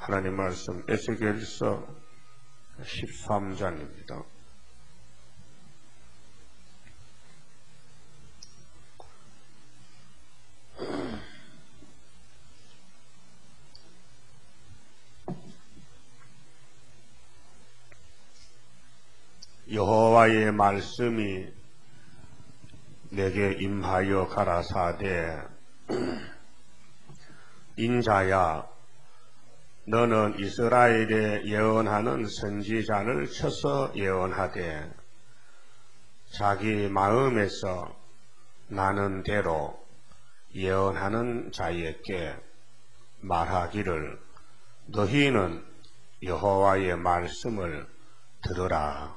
하나님 말씀 에스겔서 13장입니다. 여호와의 말씀이 내게 임하여 가라사대 인자야 너는 이스라엘에 예언하는 선지자를 쳐서 예언하되 자기 마음에서 나는 대로 예언하는 자에게 말하기를 너희는 여호와의 말씀을 들으라.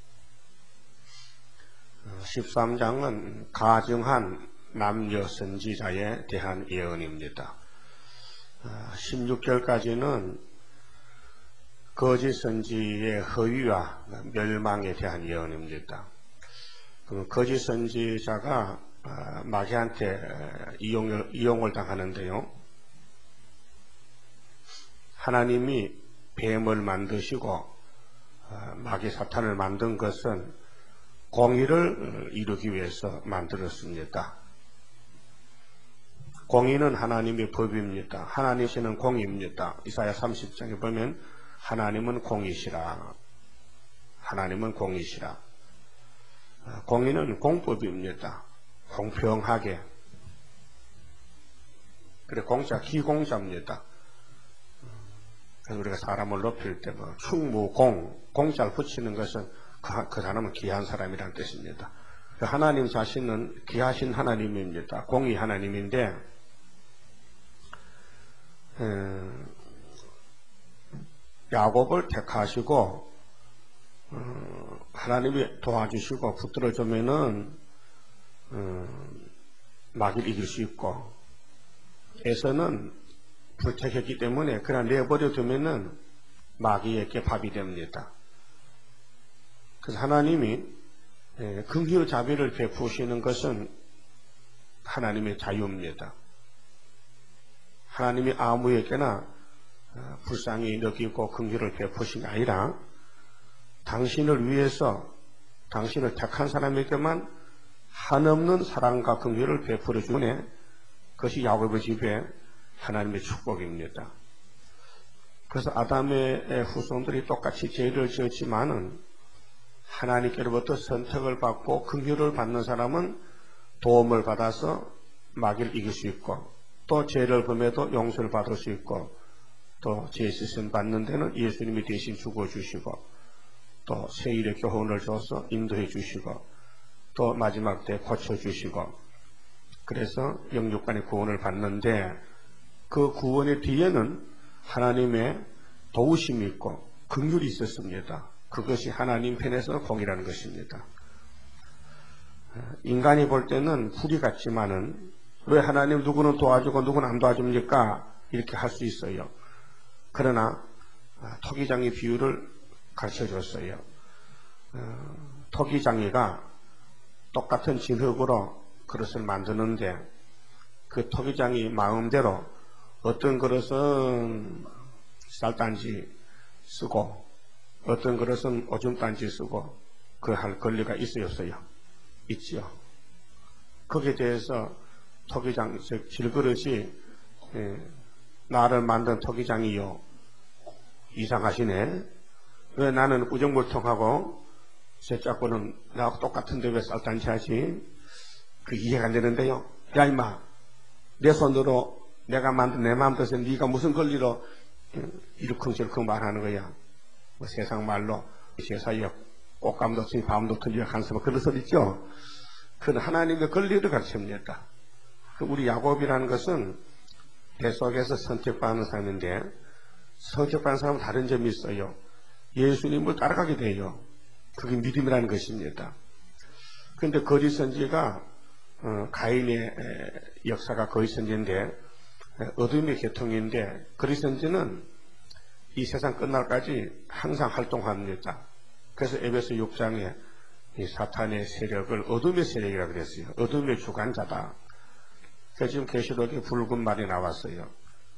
13장은 가증한 남녀 선지자에 대한 예언입니다. 16절까지는 거짓 선지의 허위와 멸망에 대한 예언입니다. 거짓 선지자가 마귀한테 이용을 당하는데요. 하나님이 뱀을 만드시고 마귀 사탄을 만든 것은 공의를 이루기 위해서 만들었습니다. 공의는 하나님의 법입니다. 하나님께서는 공의입니다. 이사야 30장에 보면 하나님은 공의시라. 하나님은 공의시라. 공의는 공법입니다. 공평하게. 그래 공자 기공자입니다. 그래서 우리가 사람을 높일 때 충무공 공자를 붙이는 것은 그 사람은 귀한 사람이라는 뜻입니다. 하나님 자신은 귀하신 하나님입니다. 공의 하나님인데 야곱을 택하시고 하나님이 도와주시고 붙들어주면은 마귀를 이길 수 있고 에서는 불택했기 때문에 그냥 내버려 두면은 마귀에게 밥이 됩니다. 그래서 하나님이 긍휼 자비를 베푸시는 것은 하나님의 자유입니다. 하나님이 아무에게나 불쌍히 여기고 긍휼을 베푸신 게 아니라 당신을 위해서 당신을 택한 사람에게만 한없는 사랑과 긍휼을 베풀어 주네. 그것이 야곱의 집에 하나님의 축복입니다. 그래서 아담의 후손들이 똑같이 죄를 지었지만은 하나님께로부터 선택을 받고 긍휼을 받는 사람은 도움을 받아서 마귀를 이길 수 있고 또 죄를 범해도 용서를 받을 수 있고 또 죄 씻음 받는 데는 예수님이 대신 죽어주시고 또 세일의 교훈을 줘서 인도해 주시고 또 마지막 때 고쳐주시고 그래서 영육간의 구원을 받는데 그 구원의 뒤에는 하나님의 도우심이 있고 긍휼이 있었습니다. 그것이 하나님 편에서 공이라는 것입니다. 인간이 볼 때는 불이 같지만은 왜 하나님 누구는 도와주고 누구는 안 도와줍니까? 이렇게 할 수 있어요. 그러나 토기장의 비유를 가르쳐줬어요. 토기장이가 똑같은 진흙으로 그릇을 만드는데 그 토기장이 마음대로 어떤 그릇은 쌀단지 쓰고 어떤 그릇은 오줌단지 쓰고 그 할 권리가 있어요 없어요? 있지요. 거기에 대해서 토기장 즉 질그릇이 나를 만든 토기장이요 이상하시네. 왜 나는 우정물통하고 쇠짝고는 나하고 똑같은데 왜 쌀단지 하지? 그 이해가 안 되는데요. 야 임마 내 손으로 내가 만든 내 마음대로 네가 무슨 권리로 이러쿵저러쿵 말하는 거야. 뭐 세상 말로 세상에 꽃감도 없으니 밤도 틀리게 간섭 그런 소리 있죠. 그건 하나님의 권리를 가르칩니다. 우리 야곱이라는 것은 뱃속에서 선택받는 사람인데 선택받는 사람은 다른 점이 있어요. 예수님을 따라가게 돼요. 그게 믿음이라는 것입니다. 그런데 거짓 선지가 가인의 역사가 거짓 선지인데 어둠의 계통인데 거짓 선지는 이 세상 끝날까지 항상 활동합니다. 그래서 에베소 6장에 이 사탄의 세력을 어둠의 세력이라고 그랬어요. 어둠의 주관자다. 그래서 지금 계시록에 붉은 말이 나왔어요.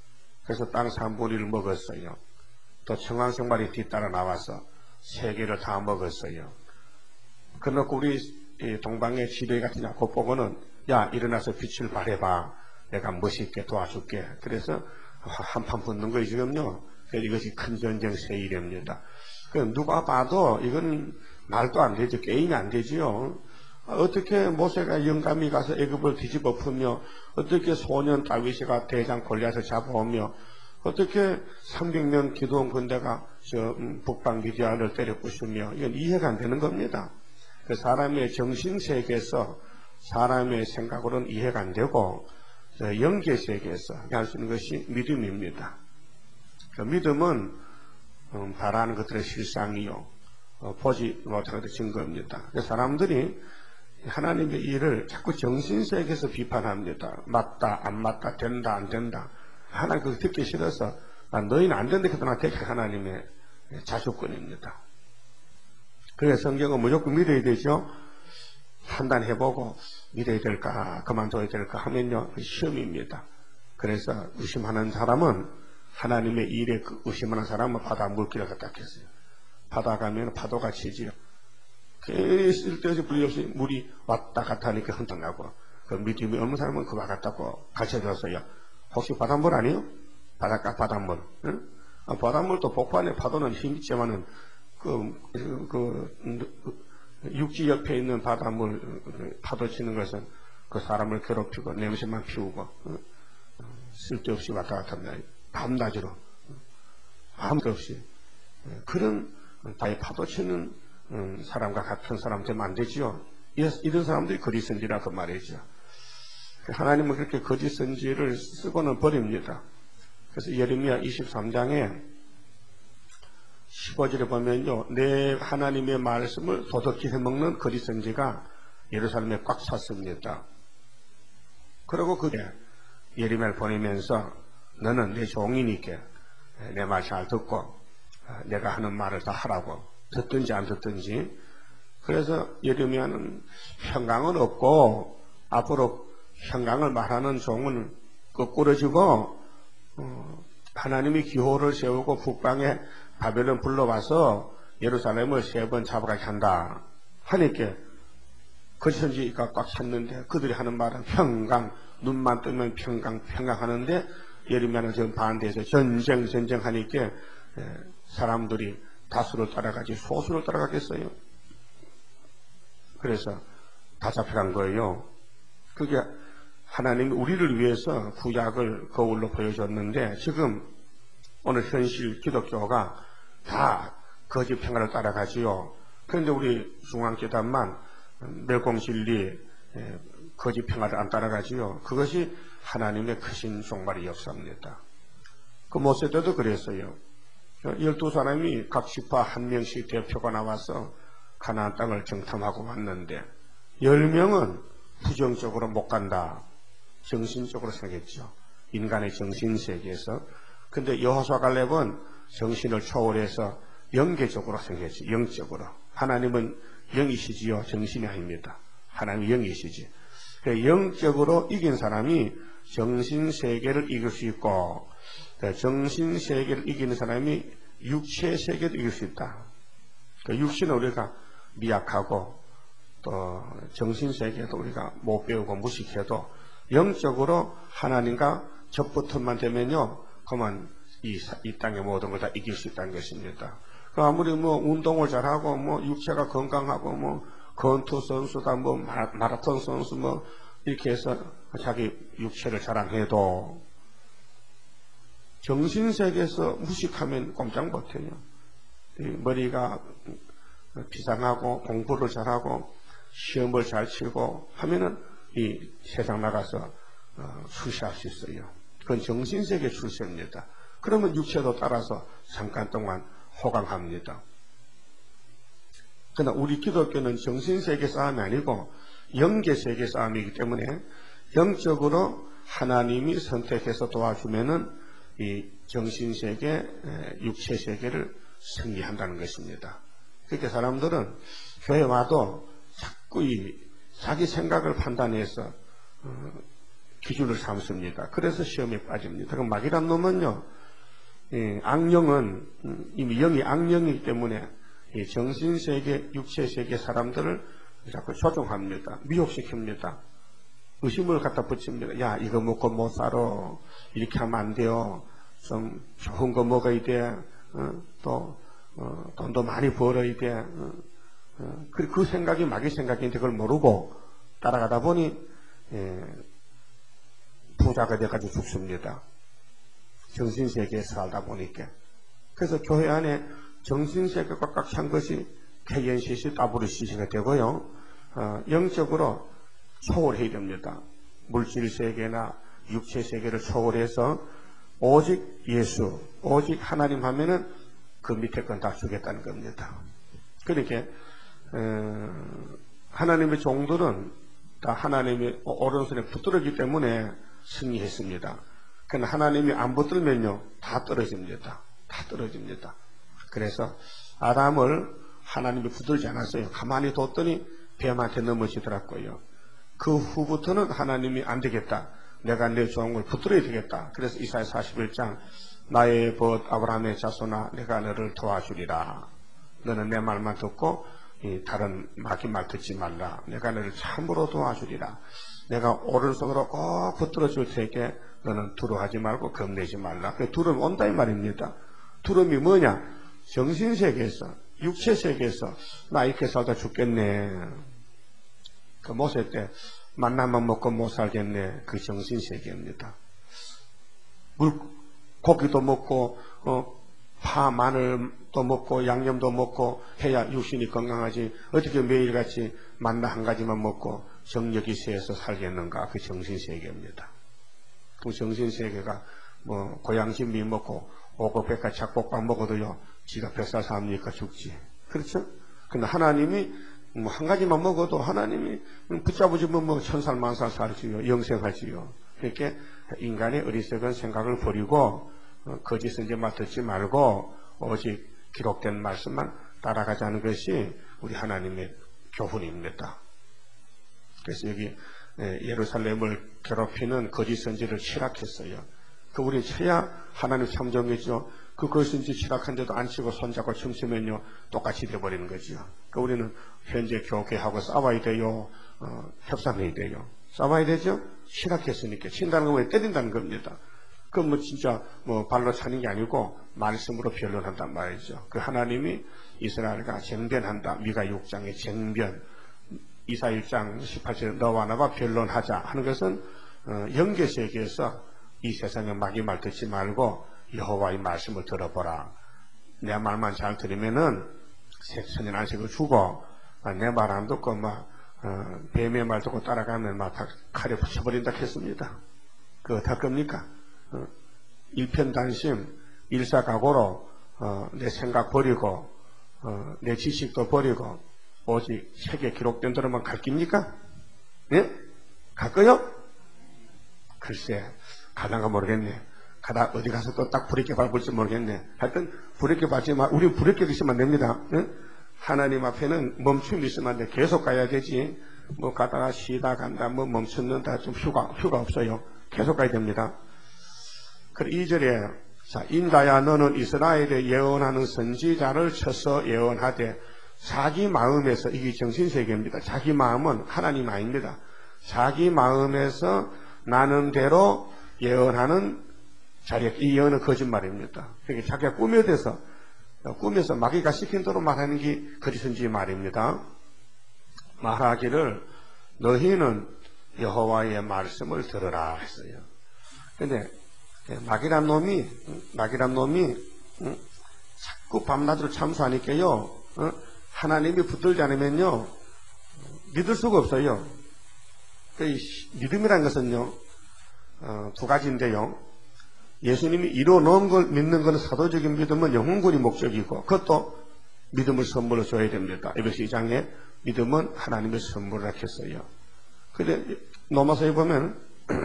그래서 땅 3분의 1을 먹었어요. 또 청왕성말이 뒤따라 나와서 세계를 다 먹었어요. 그래놓고 우리 동방의 지뢰 같은 야곱 보고는 야 일어나서 빛을 발해봐. 내가 멋있게 도와줄게. 그래서 한판 붙는 거예요 지금요. 이것이 큰 전쟁 세일입니다. 누가 봐도 이건 말도 안 되죠. 게임이 안 되지요. 어떻게 모세가 영감이 가서 애굽을 뒤집어 풀며 어떻게 소년 다윗이가 대장 골리앗을 잡아오며 어떻게 300명 기도원 군대가 북방 미디안을 때려 부수며 이건 이해가 안 되는 겁니다. 사람의 정신세계에서 사람의 생각으로는 이해가 안 되고 영계세계에서 할 수 있는 것이 믿음입니다. 믿음은 바라는 것들의 실상이요 보지 못하는 것의 증거입니다. 사람들이 하나님의 일을 자꾸 정신세계에서 비판합니다. 맞다 안 맞다 된다 안 된다. 하나님 그거 듣기 싫어서 너희는 안 된다 해도 나 되게 하나님의 자주권입니다. 그래서 성경은 무조건 믿어야 되죠. 판단해보고 믿어야 될까 그만둬야 될까 하면요 시험입니다. 그래서 의심하는 사람은 하나님의 일에 의심하는 사람은 바다 물길을 갖다 했어요. 바다 가면 파도가 치지요. 쓸데없이 불리 없이 물이 왔다 갔다 하니까 흔들나고 그 믿음이 없는 사람은 그와 같다고 가르쳐줬어요. 혹시 바닷물 아니에요? 바닷가 바닷물. 응? 바닷물도 복판에 파도는 힘이 있지만은 육지 옆에 있는 바닷물 파도 치는 것은 그 사람을 괴롭히고 냄새만 피우고 쓸데없이 왔다 갔다 합니다. 밤낮으로 아무도 없이 그런 바에 파도 치는 사람과 같은 사람 되면 안 되지요. 이런 사람들이 거짓 선지라 그 말이죠. 하나님은 그렇게 거짓 선지를 쓰고는 버립니다. 그래서 예레미야 23장에 15절에 보면요, 내 하나님의 말씀을 도덕히 해먹는 거짓 선지가 예루살렘에 꽉 찼습니다. 그리고 그게 예레미야를 보내면서 너는 내 종이니까 내 말 잘 듣고 내가 하는 말을 다 하라고 듣든지 안 듣든지. 그래서 예레미야는 평강은 없고 앞으로 평강을 말하는 종은 거꾸러지고 하나님이 기호를 세우고 북방에 바벨론 불러와서 예루살렘을 3번 잡아가게 한다 하니까 거짓 선지가 꽉 찼는데 그들이 하는 말은 평강, 눈만 뜨면 평강 하는데 예레미야는 지금 반대해서 전쟁 하니까 사람들이 다수를 따라가지 소수를 따라가겠어요. 그래서 다 잡혀간 거예요. 그게 하나님이 우리를 위해서 구약을 거울로 보여줬는데 지금 오늘 현실 기독교가 다 거짓 평화를 따라가지요. 그런데 우리 중앙교단만 멸공진리 거짓 평화를 안 따라가지요. 그것이 하나님의 크신 종말의 역사입니다. 그 모세 때도 그랬어요. 12사람이 각 지파 한 명씩 대표가 나와서 가나안 땅을 정탐하고 왔는데 10명은 부정적으로 못 간다. 정신적으로 생겼죠. 인간의 정신세계에서. 근데 여호수아 갈렙은 정신을 초월해서 영계적으로 생겼지. 영적으로. 하나님은 영이시지요. 정신이 아닙니다. 하나님은 영이시지. 영적으로 이긴 사람이 정신세계를 이길 수 있고 정신세계를 이기는 사람이 육체세계도 이길 수 있다. 육신은 우리가 미약하고 또 정신세계도 우리가 못 배우고 무식해도 영적으로 하나님과 접붙음만 되면요, 그만 이 땅의 모든 걸 다 이길 수 있다는 것입니다. 아무리 운동을 잘하고 육체가 건강하고 권투 선수다 마라톤 선수 이렇게 해서 자기 육체를 자랑해도 정신세계에서 무식하면 꼼짝 못해요. 머리가 비상하고 공부를 잘하고 시험을 잘 치고 하면은 이 세상 나가서 출세할 수 있어요. 그건 정신세계 출세입니다. 그러면 육체도 따라서 잠깐 동안 호강합니다. 그러나 우리 기독교는 정신세계 싸움이 아니고 영계세계 싸움이기 때문에 영적으로 하나님이 선택해서 도와주면은 이 정신세계, 육체세계를 승리한다는 것입니다. 그렇게 사람들은 교회 와도 자꾸 자기 생각을 판단해서 기준을 삼습니다. 그래서 시험에 빠집니다. 그 마귀란 놈은요, 악령은 이미 영이 악령이기 때문에 이 정신세계, 육체세계 사람들을 자꾸 조종합니다. 미혹시킵니다. 의심을 갖다 붙입니다. 야, 이거 먹고 못 살아. 이렇게 하면 안 돼요. 좀 좋은 거 먹어야 돼. 돈도 많이 벌어야 돼. 그 생각이 마귀 생각인데 그걸 모르고 따라가다 보니 부자가 돼가지고 죽습니다. 정신세계에 살다 보니까. 그래서 교회 안에 정신세계가 꽉 찬 것이 개연시시, 따브르시시가 되고요. 영적으로 초월해야 됩니다. 물질세계나 육체세계를 초월해서 오직 예수, 오직 하나님 하면은 그 밑에 건 다 주겠다는 겁니다. 그러니까 하나님의 종들은 다 하나님의 오른손에 붙들었기 때문에 승리했습니다. 그러나 하나님이 안 붙들면요 다 떨어집니다. 다 떨어집니다. 그래서 아담을 하나님이 붙들지 않았어요. 가만히 뒀더니 뱀한테 넘어지더라고요. 그 후부터는 하나님이 안 되겠다. 내가 내 종을 붙들어야 되겠다. 그래서 이사야 41장 나의 벗 아브라함의 자손아 내가 너를 도와주리라. 너는 내 말만 듣고 다른 마귀 말 듣지 말라. 내가 너를 참으로 도와주리라. 내가 오른손으로 꼭 붙들어 줄 테니까 너는 두려워하지 말고 겁내지 말라. 그 두려움 온다 이 말입니다. 두려움이 뭐냐? 정신세계에서 육체세계에서 나 이렇게 살다 죽겠네. 그 모세 때 만나만 먹고 못 살겠네. 그 정신세계입니다. 고기도 먹고 파, 마늘도 먹고 양념도 먹고 해야 육신이 건강하지. 어떻게 매일같이 만나 한 가지만 먹고 정력이 세서 살겠는가. 그 정신세계입니다. 그 정신세계가 고양심미 먹고 오곡백과 작곡밥 먹어도요 지가 100살 삽니까? 죽지. 그렇죠? 근데 하나님이 한 가지만 먹어도 하나님이 붙잡으시면 1000살 만살 살지요. 영생하지요. 그렇게 인간의 어리석은 생각을 버리고 거짓 선지말 듣지 말고 오직 기록된 말씀만 따라가자는 것이 우리 하나님의 교훈입니다. 그래서 여기 예루살렘을 괴롭히는 거짓 선지를 실학했어요. 그 우리 쳐야 하나님 참정이죠. 그 거짓 선지 실학한데도 안 치고 손잡고 춤추면요 똑같이 돼버리는 거죠. 그 우리는 현재 교회하고 싸워야 돼요. 협상해야 돼요. 싸워야 되죠. 실학했으니까 친다는 건 왜 때린다는 겁니다. 그건 진짜 발로 차는 게 아니고 말씀으로 변론한단 말이죠. 그 하나님이 이스라엘과 쟁변한다. 미가 6장의 쟁변, 이사 1장 18절에 너와 나와 변론하자 하는 것은 영계세계에서 이 세상에 마귀 말 듣지 말고 여호와의 말씀을 들어보라. 내 말만 잘 들으면은 천년 안식을 주고 내 말 안 듣고 뱀의 말 듣고 따라가면 다 칼에 붙여버린다 했습니다. 그거 어떡할 겁니까? 일편단심, 일사각오로 내 생각 버리고 내 지식도 버리고 오직 책에 기록된 대로만 갈 깁니까? 예? 갈 거요? 글쎄, 가다가 모르겠네. 가다 어디 가서 또 딱 브레이크 밟을지 모르겠네. 하여튼 브레이크 밟지만 우리 브레이크 있으면 안 됩니다. 예? 하나님 앞에는 멈춤이 있으면 안 돼. 계속 가야 되지. 가다가 쉬다 간다, 멈췄는다, 좀 휴가 없어요. 계속 가야 됩니다. 그리고 2절에 자, 인다야 너는 이스라엘에 예언하는 선지자를 쳐서 예언하되 자기 마음에서 이게 정신세계입니다. 자기 마음은 하나님 아닙니다. 자기 마음에서 나는 대로 예언하는 자리, 이 예언은 거짓말입니다. 그러니까 자기가 꾸며서 마귀가 시킨 대로 말하는 게 거짓인지 말입니다. 말하기를 너희는 여호와의 말씀을 들으라 했어요. 근데 마귀란 놈이 자꾸 밤낮으로 참수하니까요 하나님이 붙들지 않으면요 믿을 수가 없어요. 믿음이란 것은요 두 가지인데요. 예수님이 이루어놓은 걸 믿는 것은 사도적인 믿음은 영혼군이 목적이고 그것도 믿음을 선물로 줘야 됩니다. 에베소 2장에 믿음은 하나님의 선물이라 했어요. 근데 로마서에 보면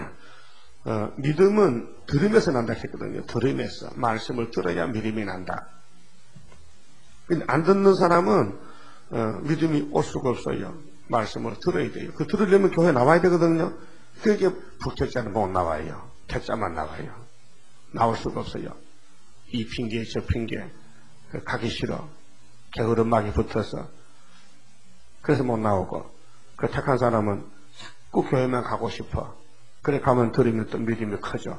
믿음은 들으면서 난다 했거든요. 들으면서 말씀을 들어야 믿음이 난다. 근데 안 듣는 사람은 믿음이 올 수가 없어요. 말씀을 들어야 돼요. 그 들으려면 교회 나와야 되거든요. 그게 북택자는 못 나와요. 택자만 나와요. 나올 수가 없어요. 이 핑계 저 핑계 가기 싫어. 게으름막이 붙어서 그래서 못 나오고, 그 택한 사람은 자꾸 교회만 가고 싶어. 그래 가면 들으면 또 믿음이 커져.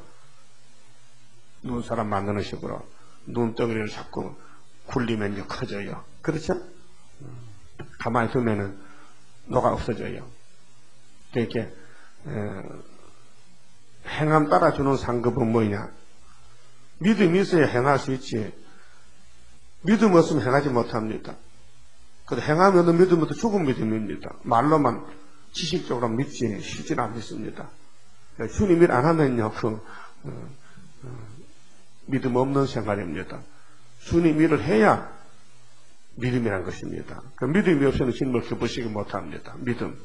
눈사람 만드는 식으로 눈덩이를 자꾸 굴리면 커져요. 그렇죠? 가만히 두면은 녹아 없어져요. 이렇게 행함 따라주는 상급은 뭐냐? 믿음이 있어야 행할 수 있지. 믿음 없으면 행하지 못합니다. 그런데 행하면 믿음은 죽은 믿음입니다. 말로만 지식적으로 믿지 실제로 안 믿습니다. 주님 일 안 하면요, 믿음 없는 생활입니다. 주님 일을 해야 믿음이란 것입니다. 그 믿음이 없으면 주님을 기쁘시게 못합니다. 믿음.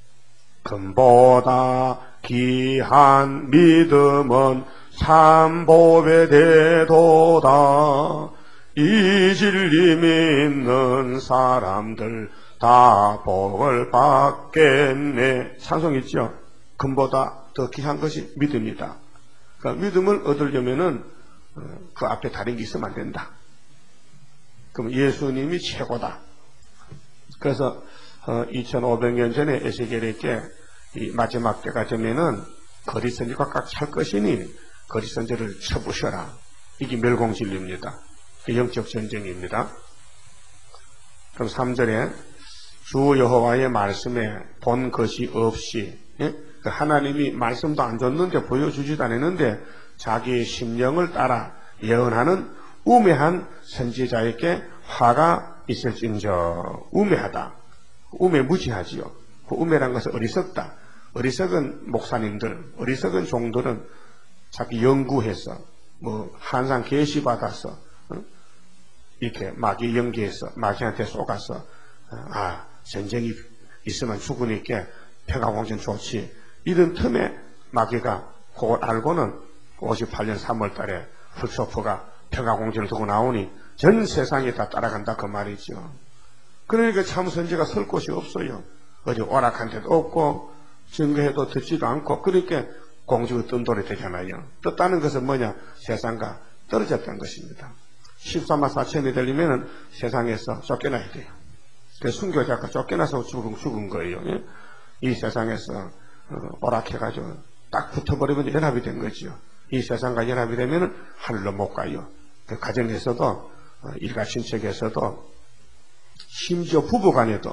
금보다 귀한 믿음은 삼보배 되도다. 이 진리 믿는 사람들 다 복을 받겠네. 찬송 있죠? 금보다 더 귀한 것이 믿음이다. 그러니까 믿음을 얻으려면은 그 앞에 다른 게 있으면 안 된다. 그럼 예수님이 최고다. 그래서 2500년 전에 에스겔에게 이 마지막 때가 되면은 거리 선지가 꽉 찰 것이니 거리 선지를 쳐부셔라. 이게 멸공진리입니다. 영적 전쟁입니다. 그럼 3절에 주 여호와의 말씀에 본 것이 없이, 예? 하나님이 말씀도 안 줬는데 보여주지도 않았는데 자기의 심령을 따라 예언하는 우매한 선지자에게 화가 있을진저. 우매하다. 우매 무지하지요. 그 우매란 것은 어리석다. 어리석은 목사님들, 어리석은 종들은 자기 연구해서 뭐 한상 계시 받아서 이렇게 마귀 연기해서 마귀한테 속아서 전쟁이 있으면 죽으니까 평화공전 좋지. 이런 틈에 마귀가 그걸 알고는 58년 3월 달에 흑소포가 평화공전을 두고 나오니 전 세상이 다 따라간다 그 말이죠. 그러니까 참 선지가 설 곳이 없어요. 어디 오락한 데도 없고 증거해도 듣지도 않고, 그러니까 공주가 뜬돌이 되잖아요. 떴다는 것은 뭐냐? 세상과 떨어졌다는 것입니다. 14만 4천이 되려면 세상에서 쫓겨나야 돼요. 그래서 순교자가 쫓겨나서 죽은 거예요. 예? 이 세상에서 오락해가지고 딱 붙어버리면 연합이 된 거죠. 이 세상과 연합이 되면 하늘로 못 가요. 그 가정에서도 일가친척에서도 심지어 부부간에도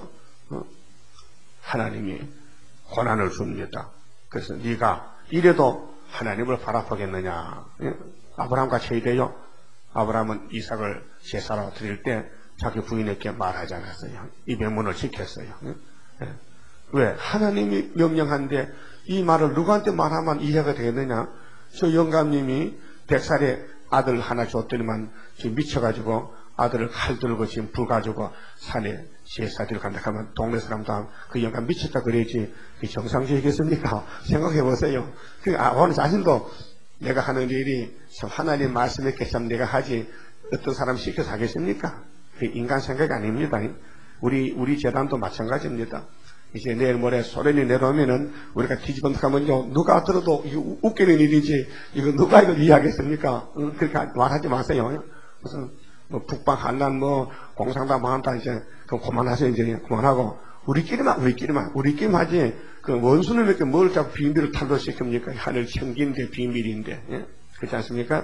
하나님이 고난을 줍니다. 그래서 네가 이래도 하나님을 바라보겠느냐. 예? 아브라함과 차이돼요. 아브라함은 이삭을 제사로 드릴 때 자기 부인에게 말하지 않았어요. 이 명문을 지켰어요. 예? 왜? 하나님이 명령한데 이 말을 누구한테 말하면 이해가 되겠느냐. 저 영감님이 100살에 아들 하나 줬더니만 지금 미쳐가지고 아들을 칼 들고 지금 불 가지고 산에 제사 드리러 간다 하면 동네 사람도 그 영감 미쳤다 그래야지 그 정상적이겠습니까? 생각해보세요. 그 아버님 자신도 내가 하는 일이 참 하나님 말씀했게 참 내가 하지 어떤 사람 시켜서 하겠습니까? 그 인간 생각이 아닙니다. 우리 재단도 마찬가지입니다. 이제 내일 모레 소련이 내려오면은 우리가 뒤집어가면요 누가 들어도 이거 웃기는 일이지 이거 누가 이걸 이해하겠습니까? 그렇게 말하지 마세요. 무슨 뭐 북방 한란 뭐 공산당 망한다 이제 그럼 그만하세요. 이제 그만하고 우리끼리만 하지 그 원수는 이렇게 뭘 자꾸 비밀을 탄로시킵니까? 하늘 청기인데 비밀인데. 예? 그렇지 않습니까?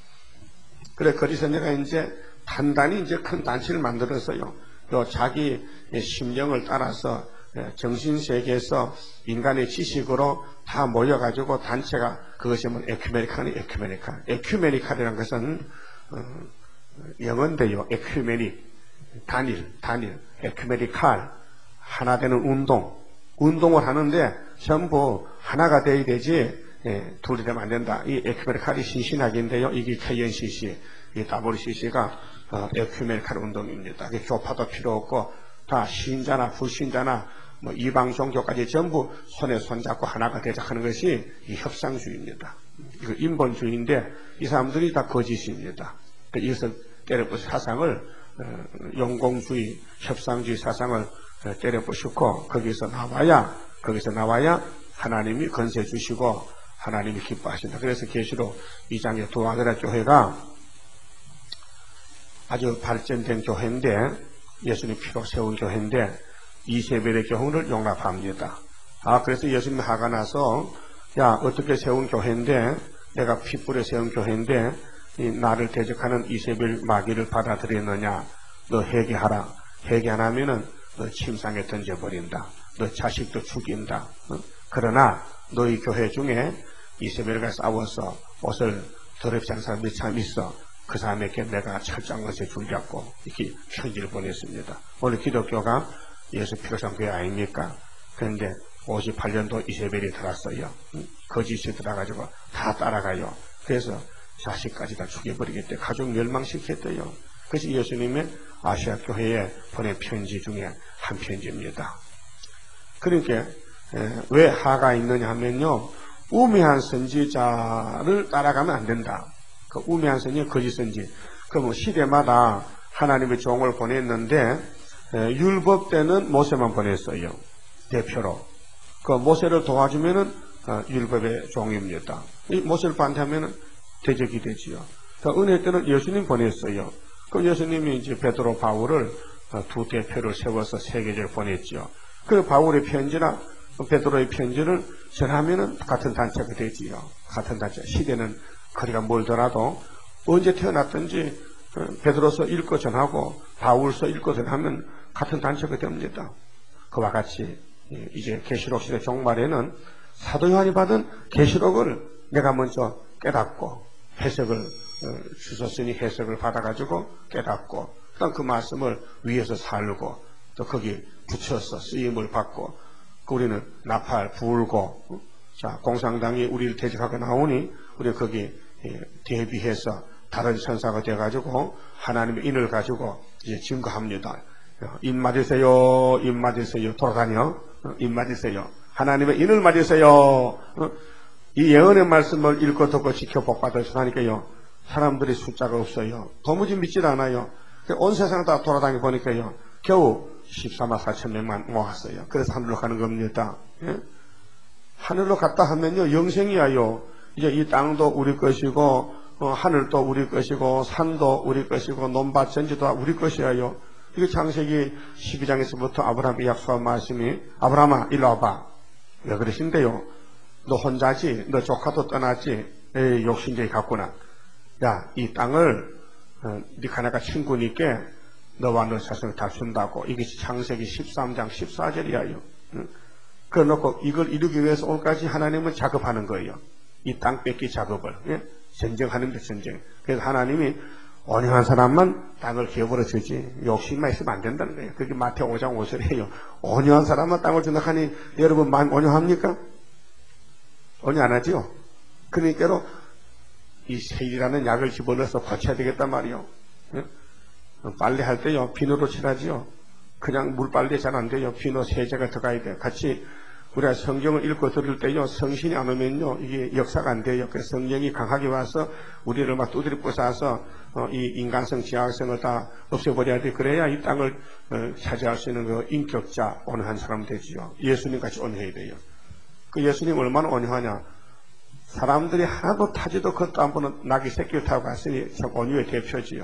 그래 거리선녀가 이제 단단히 이제 큰 단체를 만들었어요. 또 자기 심령을 따라서 정신세계에서 인간의 지식으로 다 모여가지고 단체가 그것이 뭐 에큐메니칼이라는 것은 영어인데요. 에큐메닉 단일 에큐메니칼 하나 되는 운동을 하는데 전부 하나가 돼야 되지 둘이 되면 안 된다. 이 에큐메니칼이 신신학인데요. 이게 KNCC 이 WCC가 에큐메니칼 운동입니다. 교파도 필요 없고 다 신자나 불신자나 뭐 이방 종교까지 전부 손에 손잡고 하나가 되자 하는 것이 이 협상주의입니다. 이거 인본주의인데 이 사람들이 다 거짓입니다. 이것을 때려부수 사상을 용공주의, 협상주의 사상을 때려부수고 거기서 나와야 하나님이 건세 주시고 하나님이 기뻐하신다. 그래서 계시록 2장의 두아데라 교회가 아주 발전된 교회인데, 예수님 피로 세운 교회인데 이세벨의 교훈을 용납합니다. 그래서 예수님이 화가 나서, 야, 어떻게 세운 교회인데, 내가 핏불에 세운 교회인데 나를 대적하는 이세벨 마귀를 받아들였느냐. 너 회개하라. 회개 안 하면은 너 침상에 던져버린다. 너 자식도 죽인다. 그러나 너희 교회 중에 이세벨과 싸워서 옷을 더럽지 않은 사람이 참 있어. 그 사람에게 내가 철장것에 줄잡고 이렇게 편지를 보냈습니다. 오늘 기독교가 예수 피로 산 교회 아닙니까? 그런데 58년도 이세벨이 들어왔어요. 거짓이 들어가지고 다 따라가요. 그래서 자식까지 다 죽여버리겠대. 가족 멸망시켰대요. 그래서 예수님의 아시아 교회에 보낸 편지 중에 한 편지입니다. 그러니까 왜 하가 있느냐 하면요, 우매한 선지자를 따라가면 안 된다. 그 우매한 선지, 거짓 선지. 그럼 시대마다 하나님의 종을 보냈는데 율법 때는 모세만 보냈어요. 대표로. 그 모세를 도와주면은 율법의 종입니다. 이 모세를 반대하면은 대적이 되지요. 그 은혜 때는 예수님 보냈어요. 그 예수님이 이제 베드로, 바울을 두 대표를 세워서 세계를 보냈지요. 그 바울의 편지나 베드로의 편지를 전하면은 같은 단체가 되지요. 같은 단체. 시대는 거리가 멀더라도 언제 태어났든지 베드로서 읽고 전하고 바울서 읽고 전하면 같은 단체가 됩니다. 그와 같이 이제 계시록 시대 종말에는 사도 요한이 받은 계시록을 내가 먼저 깨닫고 해석을 주셨으니 해석을 받아가지고 깨닫고, 그다음 그 말씀을 위에서 살고 또 거기 붙여서 쓰임을 받고, 우리는 나팔 불고, 자, 공산당이 우리를 대적하고 나오니 우리 거기 대비해서 다른 천사가 돼가지고 하나님의 인을 가지고 이제 증거합니다. 인 맞으세요, 인 맞으세요, 돌아다녀, 인 맞으세요, 하나님의 인을 맞으세요. 이 예언의 말씀을 읽고 듣고 지켜 복받아서 하니까요, 사람들이 숫자가 없어요. 도무지 믿질 않아요. 온 세상 다 돌아다니 보니까요, 겨우 14만 4천 명만 모았어요. 그래서 하늘로 가는 겁니다. 예? 하늘로 갔다 하면요, 영생이야요. 이제 이 땅도 우리 것이고, 하늘도 우리 것이고, 산도 우리 것이고, 논밭 전지도 우리 것이야요. 이게 창세기 12장에서부터 아브라함이 약속한 말씀이, 아브라함아, 일로 와봐. 왜 그러신데요? 너 혼자지? 너 조카도 떠났지? 에이, 욕심쟁이 같구나. 야, 이 땅을 네가 내가 친구니까 너와 너 자손을 다 준다고. 이게 창세기 13장 14절이야요. 그래놓고 이걸 이루기 위해서 오늘까지 하나님은 작업하는 거예요. 이 땅 뺏기 작업을. 예? 전쟁하는 데 전쟁. 그래서 하나님이 온유한 사람만 땅을 기업으로 주지 욕심만 있으면 안 된다는 거예요. 그게 마태오 5장 5절이에요. 온유한 사람만 땅을 준다 하니 여러분 마음 온유합니까? 온유 안 하지요? 그러니까로 이 세일이라는 약을 집어넣어서 고쳐야 되겠단 말이요. 예? 빨래 할 때요, 비누로 칠하지요. 그냥 물빨래 잘 안 돼요. 비누 세제가 들어가야 돼요. 같이 우리가 성경을 읽고 들을 때요, 성신이 안 오면요, 이게 역사가 안 돼요. 그래서 성령이 강하게 와서 우리를 막 두드려 부숴서 이 인간성, 지하성을 다 없애버려야 돼. 그래야 이 땅을 차지할 수 있는 그 인격자, 온유한 사람 되지요. 예수님 같이 온유해야 돼요. 그 예수님 얼마나 온유하냐. 사람들이 하나도 타지도 걷도 안 보는 낙이 새끼를 타고 갔으니 참 온유의 대표지요.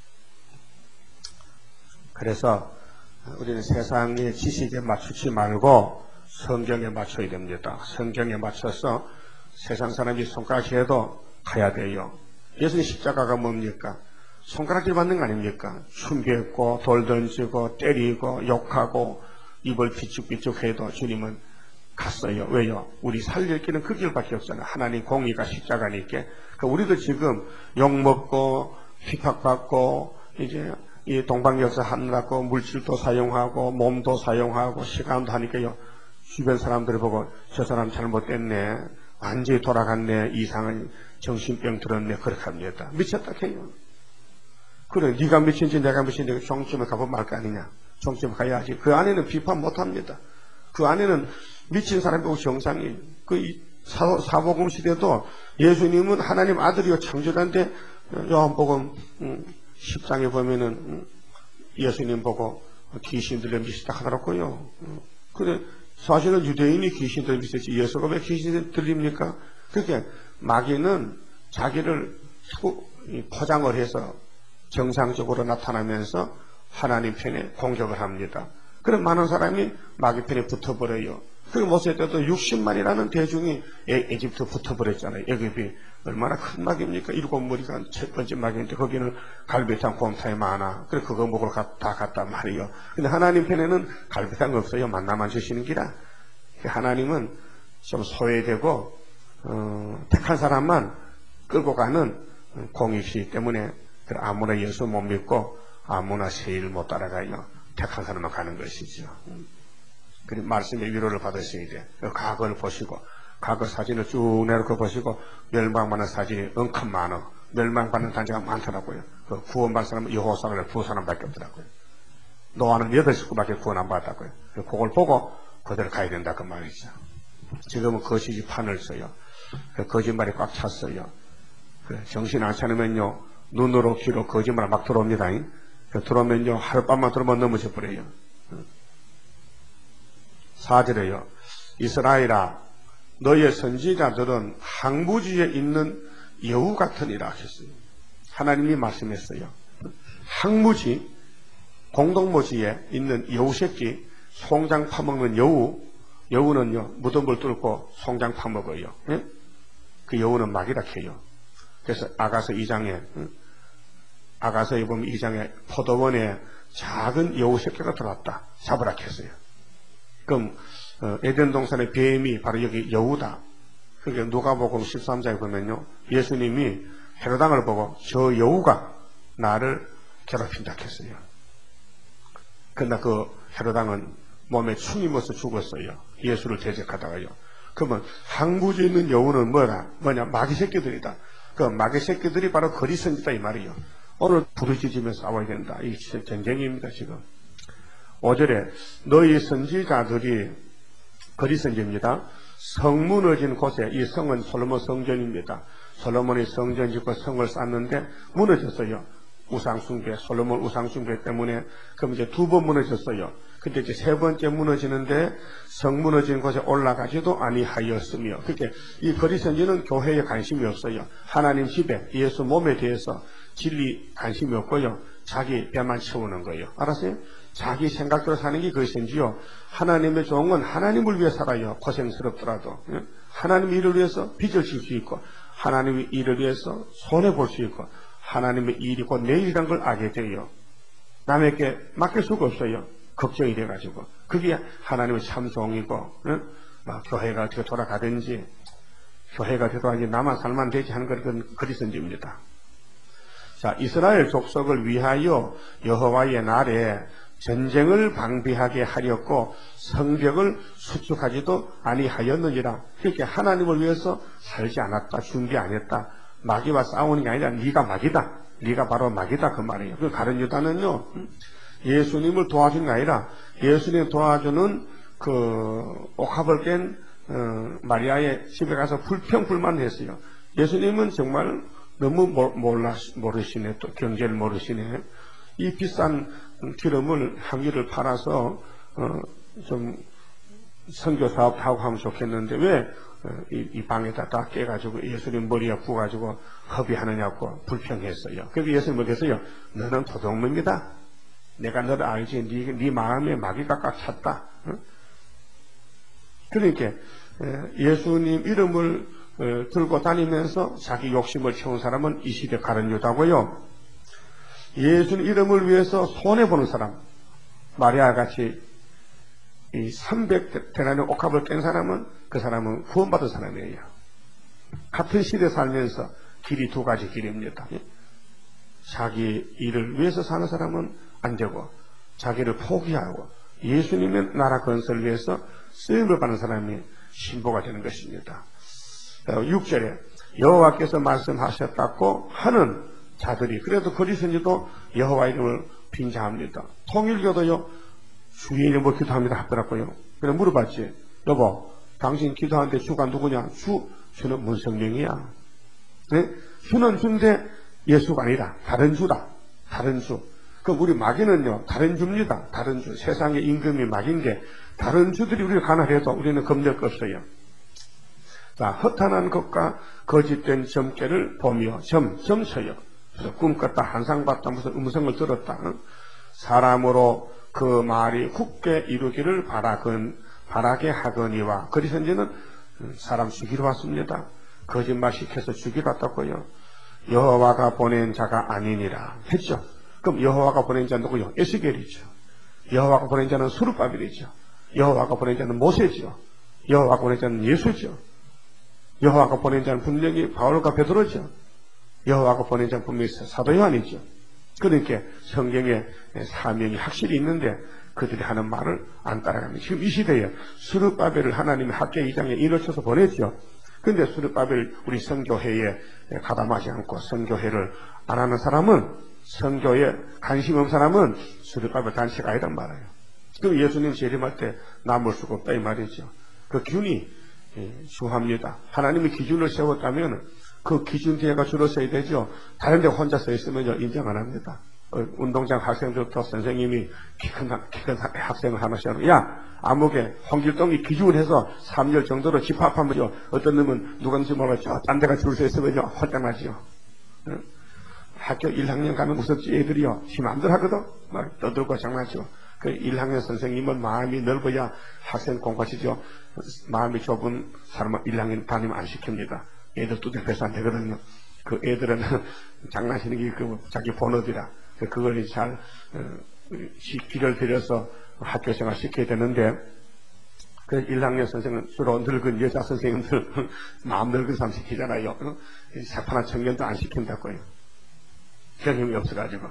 그래서 우리는 세상의 지식에 맞추지 말고 성경에 맞춰야 됩니다. 성경에 맞춰서 세상 사람이 손가락질해도 가야 돼요. 예수님 십자가가 뭡니까? 손가락질 받는 거 아닙니까? 춤괴고 돌 던지고 때리고 욕하고 입을 비축비축 해도 주님은 갔어요. 왜요? 우리 살릴 길은 그 길밖에 없잖아요. 하나님 공의가 십자가니까. 그러니까 우리도 지금 욕먹고 핍박받고 이제 이 동방역사 하느라고 물질도 사용하고 몸도 사용하고 시간도 하니까요, 주변 사람들을 보고 저 사람 잘못됐네, 완전히 돌아갔네, 이상한 정신병 들었네, 그렇게 합니다. 미쳤다 해요. 그래, 네가 미친지 내가 미친지 종점에 가보면 알 거 아니냐. 종점에 가야지. 그 안에는 비판 못합니다. 그 안에는 미친 사람이 보고 정상이에요. 그 사복음 시대도 예수님은 하나님 아들이요 창조자인데, 요한복음 10장에 보면은 예수님 보고 귀신 들려 미치다 하더라고요. 그래, 사실은 유대인이 귀신 들리듯이 예수가 왜 귀신 들립니까? 그렇게 마귀는 자기를 포장을 해서 정상적으로 나타나면서 하나님 편에 공격을 합니다. 그럼 많은 사람이 마귀 편에 붙어버려요. 그 모세 때도 60만이라는 대중이 에집트 붙어버렸잖아요. 애굽이 얼마나 큰 마귀입니까? 7무리가 첫 번째 마귀인데 거기는 갈비탕, 곰탕이 많아. 그래 그거 먹으러 다 갔단 말이에요. 근데 하나님 편에는 갈비탕 없어요. 만나만 주시는 기라. 하나님은 좀 소외되고 택한 사람만 끌고 가는 공이시기 때문에 아무나 예수 못 믿고 아무나 세일 못 따라가요. 택한 사람만 가는 것이죠. 그리고 말씀의 위로를 받으셔야 돼. 과거를 보시고 과거 사진을 쭉 내놓고 보시고 멸망받는 사진이 엄청 많아. 멸망받는 단체가 많더라고요. 그 구원받은 사람은 여호사를 9사람밖에 없더라고요. 노아는 8식구밖에 구원 안 받았고요. 그걸 보고 그대로 가야 된다 그 말이죠. 지금은 거시기 판을 써요. 거짓말이 꽉 찼어요. 정신 안 차리면요 눈으로 귀로 거짓말 막 들어옵니다. 들어오면요 하룻밤만 들어오면 넘어져 버려요. 4절에요. 이스라엘아 너의 선지자들은 항무지에 있는 여우 같으니라 하셨어요. 하나님이 말씀했어요. 항무지 공동묘지에 있는 여우 새끼 송장 파먹는 여우는요 무덤을 뚫고 송장 파먹어요. 예? 그 여우는 마귀라 캐요. 그래서 아가서 2장에 아가서에 보면 2장에 포도원에 작은 여우 새끼가 들어왔다. 잡으라 했어요. 그럼 에덴 동산의 뱀이 바로 여기 여우다. 그게 누가복음 13장에 보면요. 예수님이 헤로당을 보고 저 여우가 나를 괴롭힌다 했어요. 그러나 그 헤로당은 몸에 충이 묻어서 죽었어요. 예수를 대적하다가요. 그러면 항구지에 있는 여우는 뭐냐 마귀 새끼들이다. 그 마귀 새끼들이 바로 거리 선지다 이 말이에요. 오늘 부르짖으면서 싸워야 된다. 이 전쟁입니다 지금. 5절에 너희 선지자들이 거리 선지입니다. 성 무너진 곳에 이 성은 솔로몬 성전입니다. 솔로몬이 성전 짓고 성을 쌓는데 무너졌어요. 우상숭배, 솔로몬 우상숭배 때문에 그럼 이제 2번 무너졌어요. 근데 이제 3번째 무너지는데 성 무너진 곳에 올라가지도 아니하였으며 그렇게 이 거리 선지는 교회에 관심이 없어요. 하나님 집에 예수 몸에 대해서 진리 관심이 없고요. 자기 배만 채우는 거예요. 알았어요? 자기 생각대로 사는 게 그것인지요. 하나님의 종은 하나님을 위해 살아요. 고생스럽더라도. 하나님의 일을 위해서 빚을 질 수 있고 하나님의 일을 위해서 손해볼 수 있고 하나님의 일이 곧 내일이란 걸 알게 돼요. 남에게 맡길 수가 없어요. 걱정이 돼가지고. 그게 하나님의 참 종이고 교회가 어떻게 돌아가든지 교회가 되도록 나만 살만 되지 하는 건 그리스도입니다. 자, 이스라엘 족속을 위하여 여호와의 날에 전쟁을 방비하게 하렸고 성벽을 수축하지도 아니하였느니라. 그렇게 하나님을 위해서 살지 않았다. 준비 안 했다. 마귀와 싸우는 게 아니라 네가 마귀다. 네가 바로 마귀다 그 말이에요. 그 가룟 유다는요. 예수님을 도와주는 게 아니라 예수님 도와주는 그 옥합을 깬 마리아의 집에 가서 불평불만했어요. 예수님은 정말 너무 모르시네. 또 경제를 모르시네. 이 비싼 기름을 한 기를 팔아서 좀 선교 사업하고 하면 좋겠는데 왜 이 방에다 딱 깨가지고 예수님 머리에 부어가지고 허비하느냐고 불평했어요. 그래서 예수님 뭐겠어요? 너는 도둑놈이다. 내가 너를 알지. 네 마음에 마귀가 꽉 찼다. 그러니까 예수님 이름을 들고 다니면서 자기 욕심을 채운 사람은 이 시대 가룟 유다고요. 예수님 이름을 위해서 손해보는 사람, 마리아 같이 이 300데나리 옥합을 깬 사람은 그 사람은 구원받은 사람이에요. 같은 시대에 살면서 길이 2가지 길입니다. 자기 일을 위해서 사는 사람은 안 되고 자기를 포기하고 예수님의 나라 건설을 위해서 쓰임을 받는 사람이 신보가 되는 것입니다. 6절에 여호와께서 말씀하셨다고 하는 자들이 그래도 거리선지도 여호와 이름을 빙자합니다. 통일교도요 주의 이름으로 기도합니다 하더라고요. 그래 물어봤지. 여보 당신 기도하는데 주가 누구냐? 주는 문성명이야. 네? 주는 주인데 예수가 아니라 다른 주다. 다른 주. 그럼 우리 마귀는요, 다른 주입니다. 다른 주. 세상의 임금이 마귀인데, 다른 주들이 우리를 가난해도 우리는 겁낼 거 없어요. 자, 허탄한 것과 거짓된 점괘를 보며 점쳐요. 그래서 꿈꿨다, 환상봤다, 무슨 음성을 들었다. 사람으로 그 말이 굳게 이루기를 바라게 하거니와. 거짓선지는 사람 죽이러 왔습니다. 거짓말 시켜서 죽이러 왔다고요. 여호와가 보낸 자가 아니니라 했죠. 그럼 여호와가 보낸 자는 누구요? 에스겔이죠. 여호와가 보낸 자는 스룹바벨이죠. 여호와가 보낸 자는 모세죠. 여호와가 보낸 자는 예수죠. 여호와가 보낸 자는 분명히 바울과 베드로죠. 여호와가 보낸 자는 분명히 사도 요한이죠. 그러니까 성경에 사명이 확실히 있는데 그들이 하는 말을 안 따라갑니다. 지금 이 시대에 스룹바벨을 하나님의 학계 2장에 일러쳐서 보냈죠. 근데 스룹바벨 우리 선교회에 가담하지 않고 선교회를 안 하는 사람은, 선교에 관심 없는 사람은 스룹바벨 단체가 아니란 말이에요. 그럼 예수님 재림할 때 남을 수가 없다 이 말이죠. 그 균이 중요합니다. 하나님이 기준을 세웠다면 그 기준 뒤에가 줄어 서야 되죠. 다른 데 혼자 서 있으면 인정 안 합니다. 운동장 학생들부터 선생님이 키 큰 학생을 하나씩 하고, 야, 암흑에 홍길동이 기준을 해서 3열 정도로 집합하면요, 어떤 놈은 누군지 몰라죠. 딴 데가 줄 서 있으면요, 혼장나지요. 학교 1학년 가면 무섭지. 애들이요, 힘 안 들 하거든. 막 떠들고 장난치고. 그 1학년 선생님은 마음이 넓어야 학생 공부하시죠. 마음이 좁은 사람은 1학년 다니면 안 시킵니다. 애들 뚜렷해서 안 되거든요. 그 애들은 장난치는 게 자기 본업이라. 그걸 잘 길을 들여서 학교 생활 시켜야 되는데, 그 1학년 선생은 주로 늙은 여자 선생님들, 마음 늙은 사람 시키잖아요. 새파란 청년도 안 시킨다고요. 경험이 없어가지고.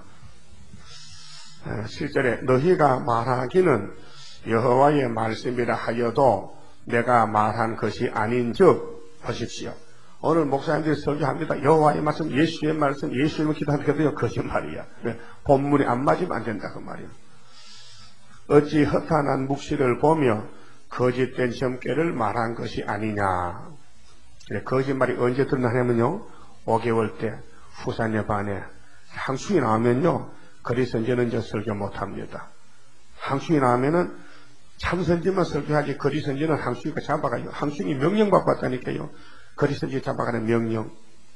실제로 너희가 말하기는 여호와의 말씀이라 하여도 내가 말한 것이 아닌즉 보십시오. 오늘 목사님들이 설교합니다. 여호와의 말씀, 예수의 말씀, 예수님을 기도하는데도 거짓말이야. 본문이 안 맞으면 안 된다 그 말이야. 어찌 허탄한 묵시를 보며 거짓된 점괘를 말한 것이 아니냐. 거짓말이 언제 드러나냐면요, 5개월 때 후산의 반에 항충이 나오면요, 거짓선지는 이제 설교 못합니다. 항충이 나오면은 참선지만 설교하지 거짓선지는 항충이가 잡아가요. 항충이 명령받고 왔다니까요. 거짓선지 잡아가는 명령.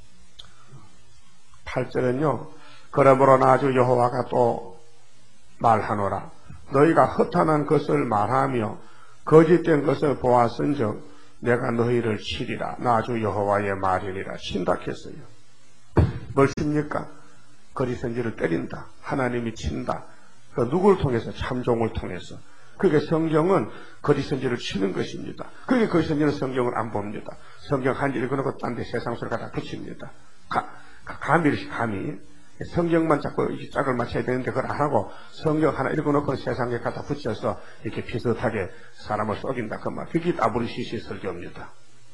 8절은요, 그러므로 나주 여호와가 또 말하노라. 너희가 허탄한 것을 말하며 거짓된 것을 보았은즉 내가 너희를 치리라. 나주 여호와의 말이니라. 친다 했어요. 뭘 칩니까? 거짓선지를 때린다. 하나님이 친다. 그 누구를 통해서? 참종을 통해서. 그게 성경은 거짓선지를 치는 것입니다. 그게 거짓선지는 성경을 안 봅니다. 성경 한 줄 읽어놓고 딴 데 세상 소리 갖다 붙입니다. 감히 성경만 자꾸 짝을 맞춰야 되는데 그걸 안 하고 성경 하나 읽어놓고 세상에 갖다 붙여서 이렇게 비슷하게 사람을 속인다 그 말. 그게 따브르시시 설교입니다.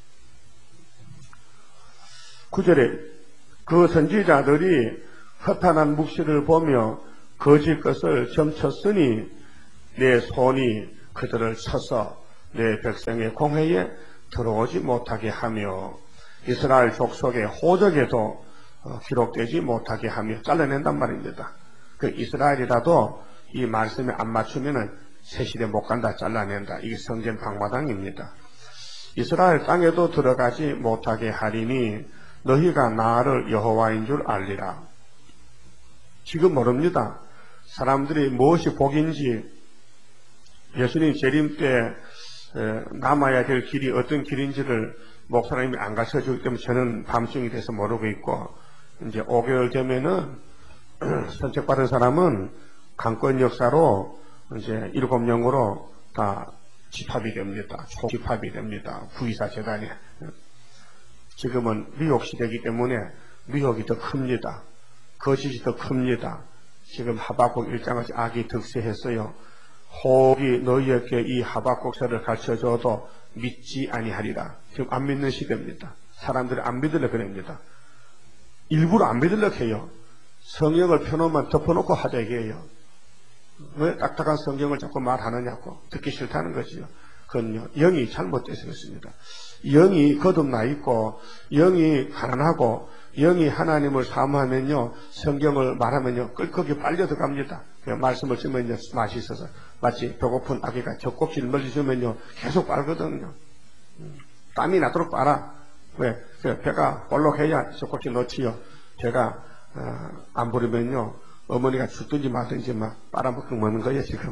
9절에 그 선지자들이 허탄한 묵시를 보며 거짓 것을 점쳤으니 내 손이 그들을 쳐서 내 백성의 공회에 들어오지 못하게 하며 이스라엘 족속의 호적에도 기록되지 못하게 하며 잘라낸단 말입니다. 그 이스라엘이라도 이 말씀에 안 맞추면은 새 시대 못 간다, 잘라낸다. 이게 성전 방마당입니다. 이스라엘 땅에도 들어가지 못하게 하리니 너희가 나를 여호와인 줄 알리라. 지금 모릅니다. 사람들이 무엇이 복인지, 예수님 재림 때 남아야 될 길이 어떤 길인지를 목사님이 안 가르쳐주기 때문에 저는 밤중이 돼서 모르고 있고, 이제 5개월 되면은 선택받은 사람은 강권 역사로 이제 7영으로 다 집합이 됩니다. 초집합이 됩니다. 구이사 재단에. 지금은 미혹 시대이기 때문에 미혹이 더 큽니다. 거짓이 더 큽니다. 지금 하박국 1장을 악이 득세했어요. 혹이 너희에게 이 하박국서를 가르쳐줘도 믿지 아니하리라. 지금 안 믿는 시대입니다. 사람들이 안 믿으려 그럽니다. 일부러 안 믿으려 해요. 성경을 펴놓으면 덮어놓고 하자 이게요. 왜 딱딱한 성경을 자꾸 말하느냐고. 듣기 싫다는 거지요. 그건요, 영이 잘못돼서 그렇습니다. 영이 거듭나 있고, 영이 가난하고, 영이 하나님을 사모하면요, 성경을 말하면요, 끓거기 빨려 들어갑니다. 말씀을 쓰면요, 맛이 있어서, 마치 배고픈 아기가 젖꼭지를 멀리주면요, 계속 빨거든요. 땀이 나도록 빨아. 왜? 배가 볼록해야 젖꼭지 넣지요. 배가, 안 부르면요, 어머니가 죽든지 말든지 막 빨아먹고 먹는 거예요, 지금.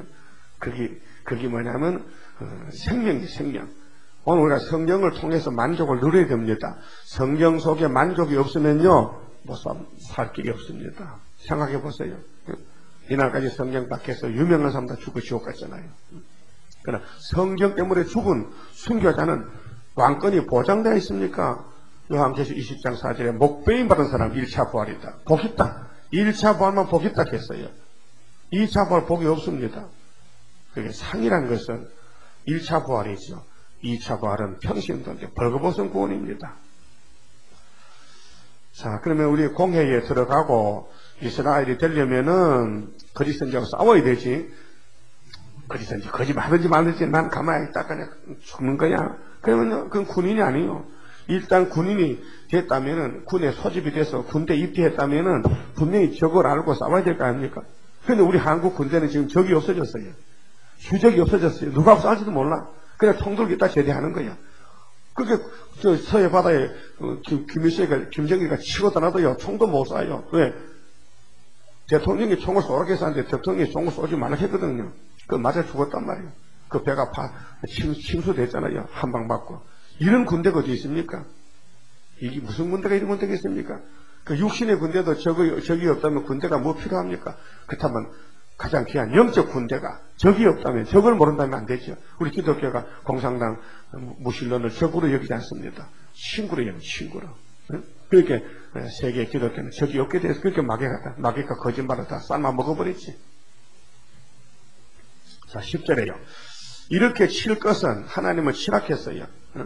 그게 뭐냐면, 생명이 생명. 오늘 우리가 성경을 통해서 만족을 누려야 됩니다. 성경 속에 만족이 없으면요, 살 길이 없습니다. 생각해 보세요. 이날까지 성경 밖에서 유명한 사람 다 죽고 지옥 갔잖아요. 그러나 성경 때문에 죽은 순교자는 왕권이 보장되어 있습니까? 요한계시록 20장 4절에 목배임 받은 사람 1차 부활이다. 복 있다. 1차 부활만 복 있다 했어요. 2차 부활 복이 없습니다. 그게 상이라는 것은 1차 부활이죠. 2차 부활은 평신도인데 벌거벗은 구원입니다. 자, 그러면 우리 공회에 들어가고 이스라엘이 되려면은 거짓 선지하고 싸워야 되지. 거짓 선지, 거짓말하든지 말든지 난 가만히 있다 그냥 죽는 거야. 그러면 그건 군인이 아니에요. 일단 군인이 됐다면은 군에 소집이 돼서 군대 입대했다면은 분명히 적을 알고 싸워야 될 거 아닙니까? 근데 우리 한국 군대는 지금 적이 없어졌어요. 휴적이 없어졌어요. 누가 싸울지도 몰라. 그냥 총 들고 있다 제대하는 거야. 그게 저 서해 바다에 김정일이가 치고 떠나도요 총도 못 쏴요. 왜? 대통령이 총을 쏘라고 했었는데 대통령이 총을 쏘지 말라 했거든요. 그 맞아 죽었단 말이에요. 그 배가 침수됐잖아요. 한 방 맞고. 이런 군대가 어디 있습니까? 이게 무슨 군대가 이런 군대가 있습니까? 그 육신의 군대도 적이 없다면 군대가 뭐 필요합니까? 그렇다면 가장 귀한 영적 군대가 적이 없다면 적을 모른다면 안 되죠. 우리 기독교가 공산당 무신론을 적으로 여기지 않습니다. 친구로 여기죠. 친구로. 그렇게 세계 기독교는 적이 없게 돼서 그렇게 마귀가 거짓말을 다 삶아 먹어버렸지. 자, 10절에요. 이렇게 칠 것은 하나님은 치락했어요.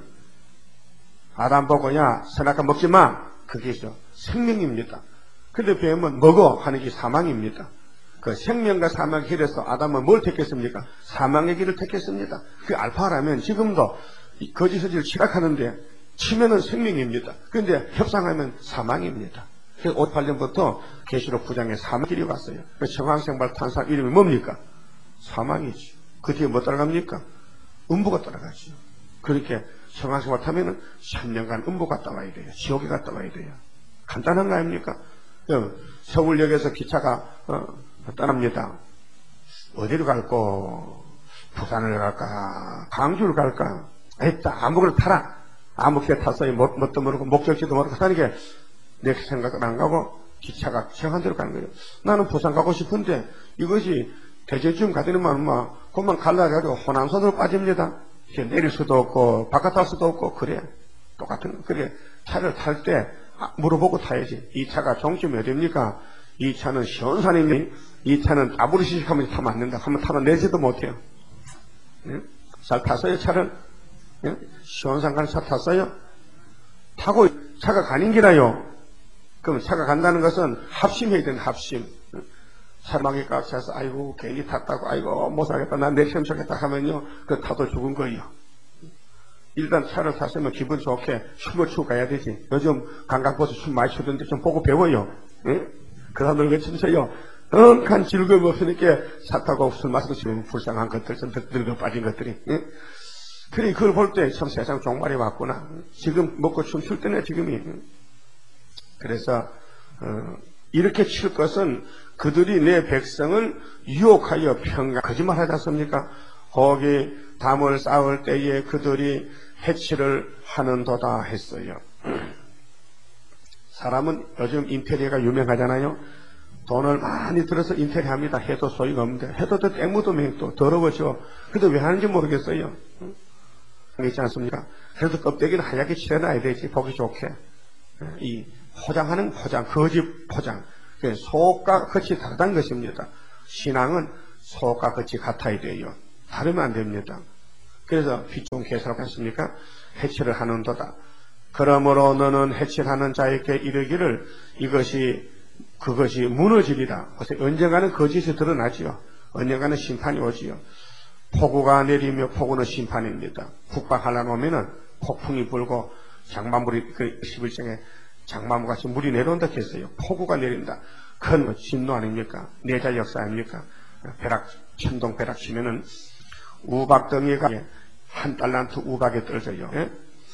아담 보고 야 선악과 먹지 마. 그게죠. 생명입니다. 근데 뱀은 먹어 하는 게 사망입니다. 그 생명과 사망의 길에서 아담은 뭘 택했습니까? 사망의 길을 택했습니다. 그 알파라면 지금도 거짓을 치락하는데 치면은 생명입니다. 그런데 협상하면 사망입니다. 그래서 58년부터 계시록 9장에 사망 길이 왔어요. 정황생발 탄산 이름이 뭡니까? 사망이지. 그 뒤에 뭐 따라갑니까? 음부가 따라가죠. 그렇게 정황생활 타면은 3년간 음부 갔다 와야 돼요. 지옥에 갔다 와야 돼요. 간단한 거 아닙니까? 서울역에서 기차가 떠납니다. 어디로 갈까? 부산을 갈까? 광주를 갈까? 했다. 아무거나 타라. 아무 길 탔어요. 뭣도 모르고 목적지도 모르고 사니까 내 생각은 안 가고 기차가 정한 대로 가는 거예요. 나는 부산 가고 싶은데 이것이 대전쯤 가더니만 그만 갈라가지고 호남선으로 빠집니다. 내릴 수도 없고 바깥 탈 수도 없고 그래. 똑같은 그래. 차를 탈 때 물어보고 타야지. 이 차가 종점이 어딥니까? 이 차는 시원산입니다. 이 차는 아무리 시식하면 타면 안 된다. 한번 타면 내지도 못해요. 잘 탔어요 차를? 시원산 가는 차 탔어요? 타고 차가 가는 기라요. 그럼 차가 간다는 것은 합심해야 되는 합심. 사막에 꽉 차서 아이고 괜히 탔다고 아이고 못 살겠다 난 내 시험 좋겠다 하면요 그 타도 죽은 거예요. 일단 차를 탔으면 기분 좋게 춤을 추고 가야 되지. 요즘 관광버스 춤 많이 추던데 좀 보고 배워요. 그 사람들 왜 춤춰요? 엉한 즐거움 없으니까 차 타고 술 마시고 지금 불쌍한 것들 좀 늙어 빠진 것들이. 그래 그걸 볼 때 참 세상 종말이 왔구나. 지금 먹고 춤출 때네 지금이. 그래서 이렇게 칠 것은 그들이 내 백성을 유혹하여 평강 거짓말하지 않습니까? 거기 담을 쌓을 때에 그들이 해치를 하는도다 했어요. 사람은 요즘 인테리어가 유명하잖아요. 돈을 많이 들어서 인테리어 합니다. 해도 소용가 없는데 해도 또 땡묻으면 또 더러워져. 그래도 왜 하는지 모르겠어요. 있지 않습니까? 그래도 껍데기는 하얗게 칠해놔야 되지. 보기 좋게. 이 포장하는 포장, 거짓 포장. 속과 겉이 다르다는 것입니다. 신앙은 속과 겉이 같아야 돼요. 다르면 안 됩니다. 그래서 휘종 계시라고 했습니까? 해치를 하는도다. 그러므로 너는 해치하는 자에게 이르기를 그것이 무너지리라. 언젠가는 거짓이 드러나지요. 언젠가는 심판이 오지요. 폭우가 내리며 폭우는 심판입니다. 북방하려고 하면은 폭풍이 불고 장마물이 그 11장에 장마물같이 물이 내려온다 했어요. 폭우가 내린다. 큰 진노 아닙니까? 내자 역사 아닙니까? 천둥 벼락 치면은 우박덩이가 한 달란트 우박에 떨어져요. 예?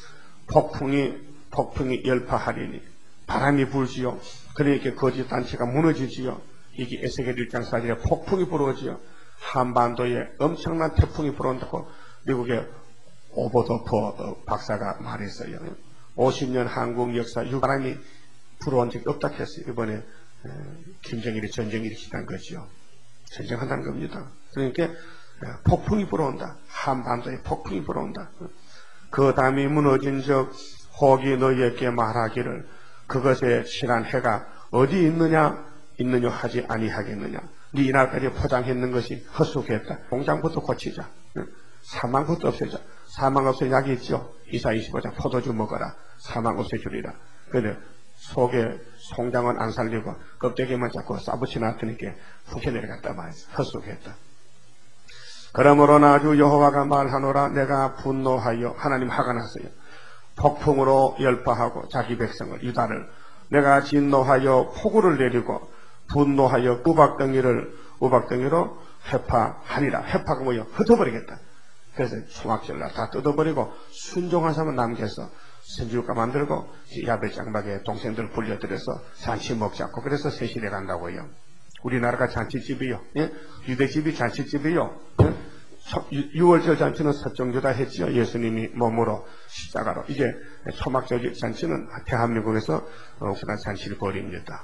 폭풍이 열파하리니 바람이 불지요. 그러니까 거짓 단체가 무너지지요. 이게 에스겔 1장 4절에 폭풍이 불어오지요. 한반도에 엄청난 태풍이 불어온다고 미국의 오버더퍼 박사가 말했어요. 50년 한국 역사 유바람이 불어온 적이 없다 했어요. 이번에 김정일이 전쟁 일으키는 거죠. 전쟁한다는 겁니다. 그러니까 폭풍이 불어온다. 한반도에 폭풍이 불어온다. 그 담이 무너진 적 혹이 너희에게 말하기를 그것에 실한 해가 어디 있느냐 하지 아니하겠느냐. 네 이날까지 포장했는 것이 헛수고했다. 공장부터 고치자. 사망부터 없애자. 사망 없애 약이 있죠. 이사 25장 포도주 먹어라. 사망 없애주리라. 그런데 속에 송장은 안 살리고 껍데기만 자꾸 싸붙이 놨으니까 훅에 내려갔다 말이야. 헛수고했다. 그러므로 나주 여호와가 말하노라. 내가 분노하여 하나님 화가 났어요. 폭풍으로 열파하고 자기 백성을 유다를 내가 진노하여 폭우를 내리고 분노하여 우박덩이로 해파하니라. 해파가 뭐요? 흩어버리겠다. 그래서 수막절날 다 뜯어버리고 순종한 사람은 남겨서 선지국가 만들고 야베 장막에 동생들 불려들여서 잔치 먹자고 그래서 세실해 간다고요. 우리나라가 잔치집이요. 예? 유대집이 잔치집이요. 예? 6월절 잔치는 서정주다 했지요. 예수님이 몸으로 십자가로. 이제 초막절 잔치는 대한민국에서 잔치를 벌입니다.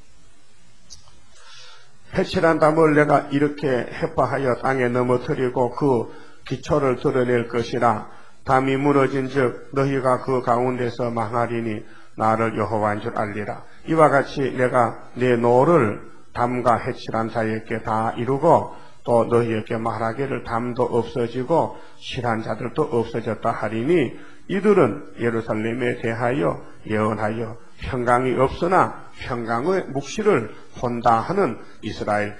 회칠한 담을 내가 이렇게 해파하여 땅에 넘어뜨리고 그 기초를 드러낼 것이라. 담이 무너진 즉 너희가 그 가운데서 망하리니 나를 여호와인 줄 알리라. 이와 같이 내가 내 노를 담과 해칠한 자에게 다 이루고 또 너희에게 말하기를 담도 없어지고 실한 자들도 없어졌다 하리니 이들은 예루살렘에 대하여 예언하여 평강이 없으나 평강의 묵시를 본다 하는 이스라엘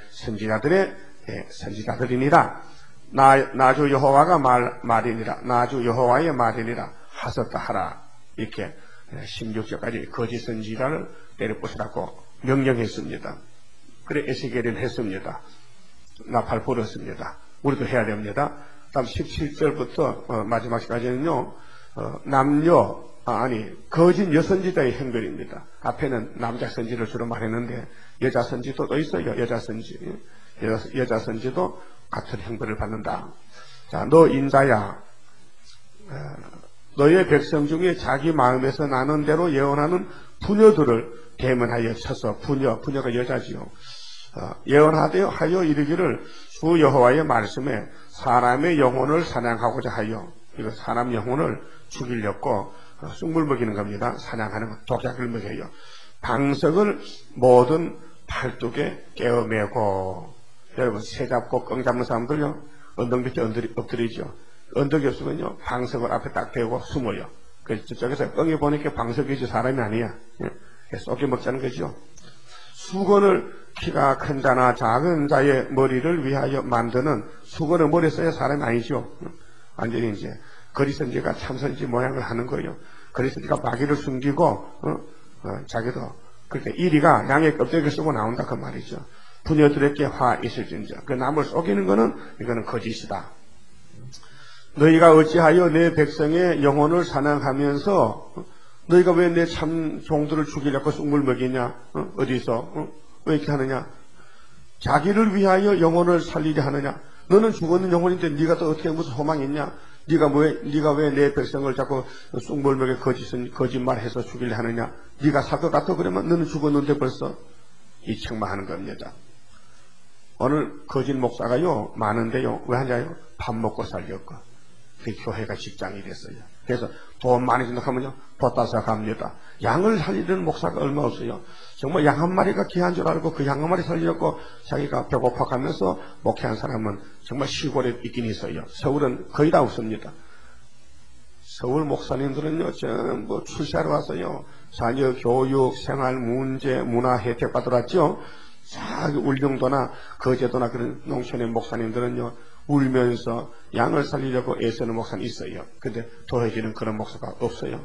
선지자들이니라. 나주 여호와가 말이니라. 나주 여호와의 말이니라. 하셨다 하라. 이렇게 16절까지 거짓 선지자를 때려부수라고 명령했습니다. 그래 에스겔은 했습니다. 나팔 불었습니다. 우리도 해야 됩니다. 다음 17절부터 마지막까지는요 거짓 여선지자의 행별입니다. 앞에는 남자 선지를 주로 말했는데 여자 선지도 또 있어요. 여자 선지도 같은 행별을 받는다. 자, 너 인자야, 너의 백성 중에 자기 마음에서 나는 대로 예언하는 부녀들을 대면하여 쳐서 부녀가 여자지요. 예언하여 이르기를 주 여호와의 말씀에 사람의 영혼을 사냥하고자 하여, 이거 사람 영혼을 죽이려고 쑥물 먹이는 겁니다. 사냥하는 것, 독약을 먹여요. 방석을 모든 팔뚝에 깨어매고. 여러분 새 잡고 羹 잡는 사람들요 언덕 밑에 엎드리죠. 언덕이 없으면요 방석을 앞에 딱 대고 숨어요. 그래서 저쪽에서 羹이 보니까 방석이지 사람이 아니야. 쏘게 먹자는 거죠. 수건을 키가 큰 자나 작은 자의 머리를 위하여 만드는 수건을 머리에 써야 사람이 아니죠. 완전히 이제 거리선지가 참선지 모양을 하는 거예요. 거리선지가 마귀를 숨기고 자기도 그렇게 이리가 양의 껍데기를 쓰고 나온다 그 말이죠. 부녀들에게 화 있을진저. 그 남을 속이는 거는 이거는 거짓이다. 너희가 어찌하여 내 백성의 영혼을 사냥하면서 너희가 왜 내 참 종들을 죽이려고 쑥물 먹이냐? 어디서? 왜 이렇게 하느냐? 자기를 위하여 영혼을 살리려 하느냐? 너는 죽었는 영혼인데 네가 또 어떻게 무슨 소망이 있냐? 네가 왜 내 백성을 자꾸 쑥물 먹여 거짓말해서 죽이려 하느냐? 네가 살 것 같아 그러면 너는 죽었는데 벌써 이 책망하는 겁니다. 오늘 거짓 목사가요 많은데요 왜 하냐요? 밥 먹고 살려고. 그 교회가 직장이 됐어요. 그래서 돈 많이 준다고 하면요 뻗다서 갑니다. 양을 살리는 목사가 얼마 없어요. 정말 양 한 마리가 귀한 줄 알고 그 양 한 마리 살리려고 자기가 배고파 가면서 목회한 사람은 정말 시골에 있긴 있어요. 서울은 거의 다 없습니다. 서울 목사님들은요 전부 출세하러 왔어요. 자녀 교육, 생활 문제, 문화 혜택 받으러 왔죠. 울릉도나 거제도나 그런 농촌의 목사님들은요 울면서 양을 살리려고 애쓰는 목사는 있어요. 근데 도해지는 그런 목사가 없어요.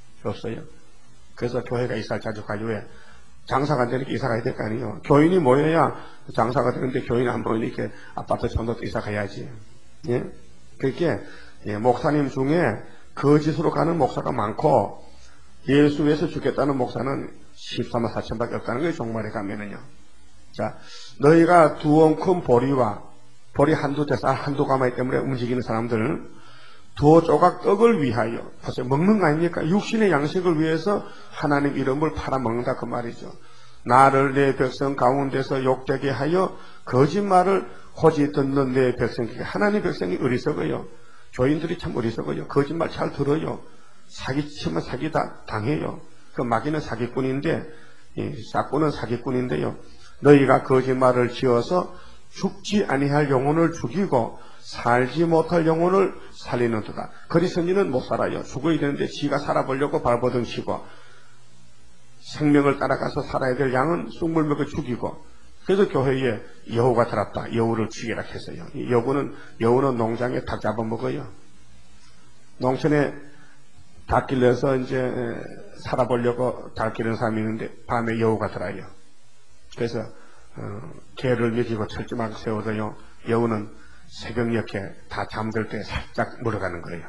그래서 교회가 이사를 자주 가요. 왜? 장사가 되니까 이사 가야 될 거 아니에요. 교인이 모여야 장사가 되는데 교인이 안 모이니까 아파트 전도 이사 가야지. 예? 그렇게 목사님 중에 거짓으로 가는 목사가 많고 예수 위해서 죽겠다는 목사는 13만 4천밖에 없다는 거예요. 종말에 가면은요. 자, 너희가 두엄 큰 보리 한두 대살 한두 가마이 때문에 움직이는 사람들은 두어 조각 떡을 위하여, 벌써 먹는 거 아닙니까? 육신의 양식을 위해서 하나님 이름을 팔아먹는다 그 말이죠. 나를 내 백성 가운데서 욕되게 하여 거짓말을 호지 듣는 내 백성에게, 하나님 백성이 어리석어요. 교인들이 참 어리석어요. 거짓말 잘 들어요. 사기치면 사기 다 당해요. 그 마귀는 사기꾼인데, 사꾼은 사기꾼인데요. 너희가 거짓말을 지어서 죽지 아니할 영혼을 죽이고 살지 못할 영혼을 살리는 도다. 그리스도인은 못 살아요. 죽어야 되는데 지가 살아보려고 발버둥 치고, 생명을 따라가서 살아야 될 양은 쑥물 먹여 죽이고, 그래서 교회에 여우가 들었다. 여우를 죽이라 했어요. 여우는 농장에 닭 잡아먹어요. 농촌에 닭 길러서 이제 살아보려고 닭 기르는 사람이 있는데 밤에 여우가 들어요. 그래서 개를 먹이고 철조망 세워도요, 여우는 새벽녘에 다 잠들 때 살짝 물어가는 거예요.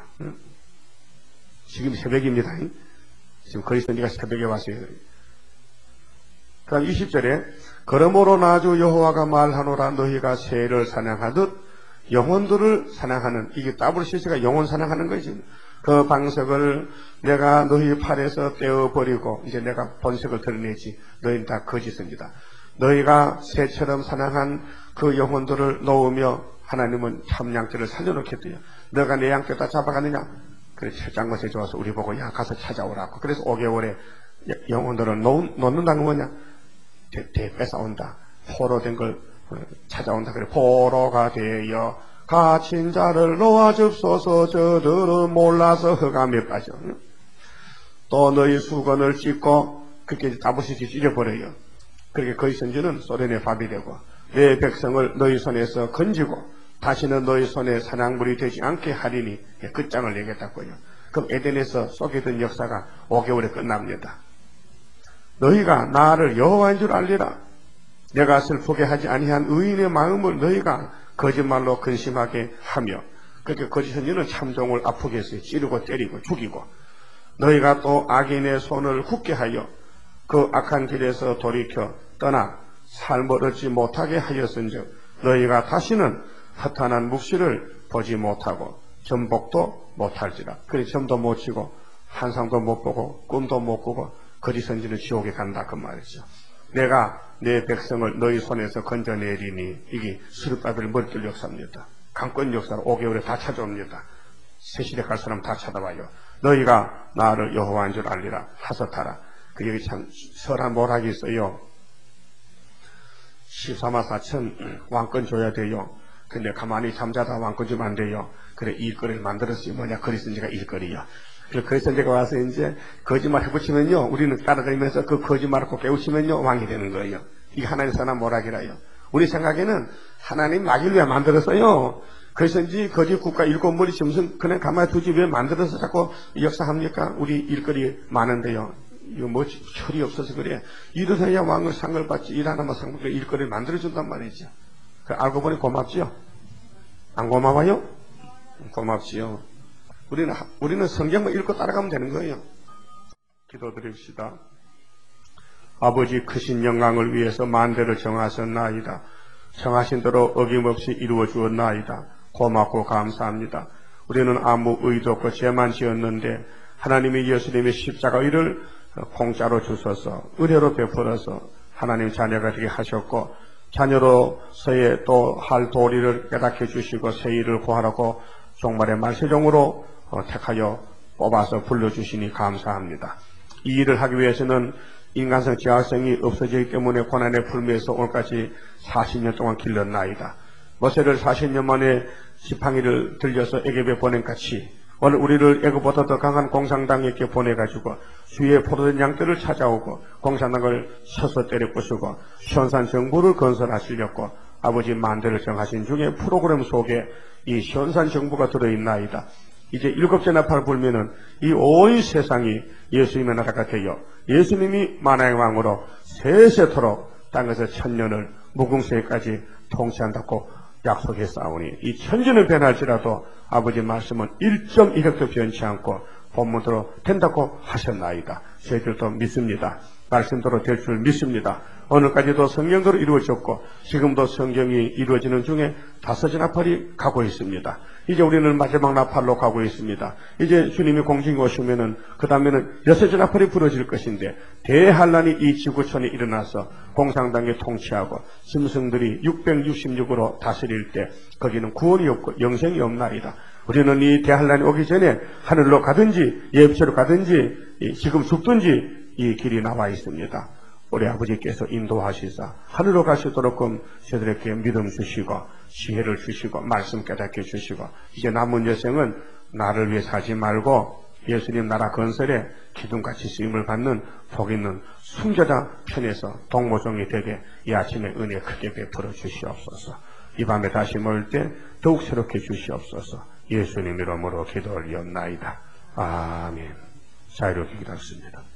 지금 새벽입니다. 지금 그리스도인가 새벽에 왔어요. 그럼 20절에 그러므로 나주 여호와가 말하노라 너희가 새를 사냥하듯 영혼들을 사냥하는, 이게 WCC가 영혼 사냥하는 거지. 그 방석을 내가 너희 팔에서 떼어버리고 이제 내가 본색을 드러내지. 너희는 다 거짓입니다. 너희가 새처럼 사냥한 그 영혼들을 놓으며 하나님은 참 양떼를 살려놓겠대요. 너가 내 양떼 다 잡아가느냐? 그래, 철장것에 좋아서 우리 보고 야 가서 찾아오라고. 그래서 5개월에 영혼들을 놓는다는 뭐냐? 뺏어온다. 포로 된 걸 찾아온다. 그래, 포로가 되어 갇힌 자를 놓아줍소서. 저들은 몰라서 흑암에 빠져. 또 너희 수건을 찢고 그렇게 다부시지 찢어버려요. 그렇게 거의 선지는 소련의 밥이 되고 내 백성을 너희 손에서 건지고 다시는 너희 손에 사냥물이 되지 않게 하리니 끝장을 내겠다고요. 그럼 에덴에서 쏘게된 역사가 5개월에 끝납니다. 너희가 나를 여호와인 줄 알리라. 내가 슬프게 하지 아니한 의인의 마음을 너희가 거짓말로 근심하게 하며, 그렇게 거짓 선지는 참종을 아프게 해서 찌르고 때리고 죽이고, 너희가 또 악인의 손을 굳게 하여 그 악한 길에서 돌이켜 떠나 삶을 얻지 못하게 하였은즉 너희가 다시는 허탄한 묵시를 보지 못하고 전복도 못할지라. 그래, 점도 못 치고 환상도 못 보고 꿈도 못 꾸고 거짓 선지는 지옥에 간다 그 말이죠. 내가 내 백성을 너희 손에서 건져내리니, 이게 스룹바벨 머릿결 역사입니다. 강권 역사로 5개월에 다 찾아옵니다. 세시대 갈 사람 다 찾아와요. 너희가 나를 여호와인 줄 알리라. 하섯하라. 그 여기 참 설한 모락이 있어요. 14만 4천 왕권 줘야 돼요. 근데 가만히 잠자다 왕권 주면 안 돼요. 그래, 일거리를 만들었어요. 뭐냐? 그리스도인지가 일거리요. 그래서 이제 와서 이제 거짓말 해붙이면요, 우리는 따라다니면서 그 거짓말을 꼭 깨우치면요, 왕이 되는 거예요. 이게 하나님 선한 모락이라요. 우리 생각에는 하나님 마귀를 왜 만들었어요? 그래서인지 거짓 국가 일곱 머리 짐승 그냥 가만히 두지 왜 만들어서 자꾸 역사합니까? 우리 일거리 많은데요. 이거 뭐 철이 없어서 그래. 이러서야 왕을 상을 받지, 일 하나만 상 받고 일거리를 만들어준단 말이죠. 알고 보니 고맙지요? 안 고마워요? 고맙지요. 우리는 성경만 읽고 따라가면 되는 거예요. 기도드립시다. 아버지, 크신 영광을 위해서 만대를 정하셨나이다. 정하신 대로 어김없이 이루어 주었나이다. 고맙고 감사합니다. 우리는 아무 의도 없고 죄만 지었는데 하나님이 예수님의 십자가 의를 공짜로 주셔서 은혜로 베풀어서 하나님 자녀가 되게 하셨고, 자녀로서의 또 할 도리를 깨닫게 해주시고 새 일을 구하라고 종말의 말세종으로 택하여 뽑아서 불러주시니 감사합니다. 이 일을 하기 위해서는 인간성 지하성이 없어지기 때문에 고난의 풀미에서 오늘까지 40년 동안 길렀나이다. 모세를 40년 만에 지팡이를 들려서 애굽에 보낸 같이 오늘 우리를 애굽보다 더 강한 공산당에게 보내가지고 주위에 포로된 양떼를 찾아오고 공산당을 쳐서 때려 부수고 현산 정부를 건설하시려고 아버지 만대를 정하신 중에 프로그램 속에 이 시온산 정부가 들어있나이다. 이제 7째 나팔을 불면은 이 온 세상이 예수님의 나라가 되어 예수님이 만왕의 왕으로 세세토록 땅에서 천년을 무궁세까지 통치한다고 약속했사오니 이 천지는 변할지라도 아버지 말씀은 1.1획도 변치 않고 본문대로 된다고 하셨나이다. 저희들도 믿습니다. 말씀대로 될 줄 믿습니다. 오늘까지도 성경대로 이루어졌고 지금도 성경이 이루어지는 중에 5째 나팔이 가고 있습니다. 이제 우리는 마지막 나팔로 가고 있습니다. 이제 주님이 공중에 오시면은 그 다음에는 6째 나팔이 부러질 것인데 대환란이 이 지구촌에 일어나서 공산당이 통치하고 짐승들이 666으로 다스릴 때 거기는 구원이 없고 영생이 없나이다. 우리는 이 대환란이 오기 전에 하늘로 가든지 예수로 가든지 지금 죽든지 이 길이 나와 있습니다. 우리 아버지께서 인도하시사 하늘로 가시도록끔 저들에게 믿음 주시고 지혜를 주시고 말씀 깨닫게 주시고 이제 남은 여생은 나를 위해 살지 말고 예수님 나라 건설에 기둥같이 쓰임을 받는 복 있는 순교자 편에서 동모종이 되게 이 아침에 은혜 크게 베풀어 주시옵소서. 이 밤에 다시 모일 때 더욱 새롭게 주시옵소서. 예수님 이름으로 기도 올리옵나이다. 아멘. 자유롭게 기도했습니다.